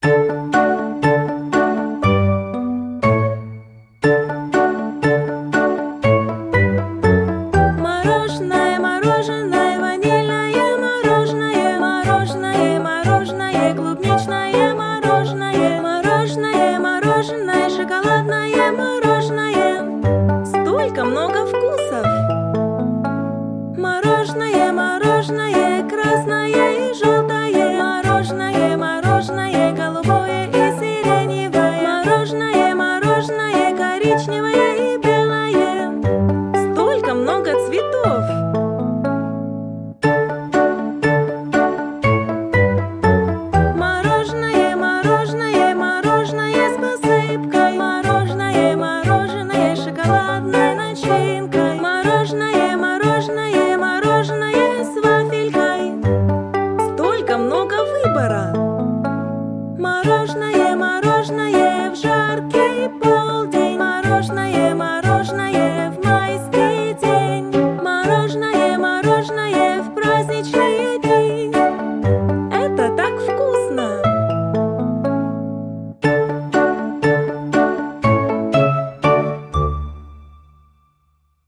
Мороженое, мороженое, ванильное мороженое, мороженое, мороженое, клубничное мороженое, мороженое, мороженое, шоколадное мороженое. Столько много вкусов! Мороженое, мороженое, красное и желтое, мороженое, мороженое, голубое и сиреневое, мороженое, мороженое, коричневое и белое. Столько много цветов! Мороженое, мороженое, мороженое с посыпкой, мороженое, мороженое, шоколадной начинкой, мороженое, мороженое, мороженое с вафелькой. Столько много выбора! Мороженое, мороженое в жаркий полдень, мороженое, мороженое в майский день, мороженое, мороженое в праздничный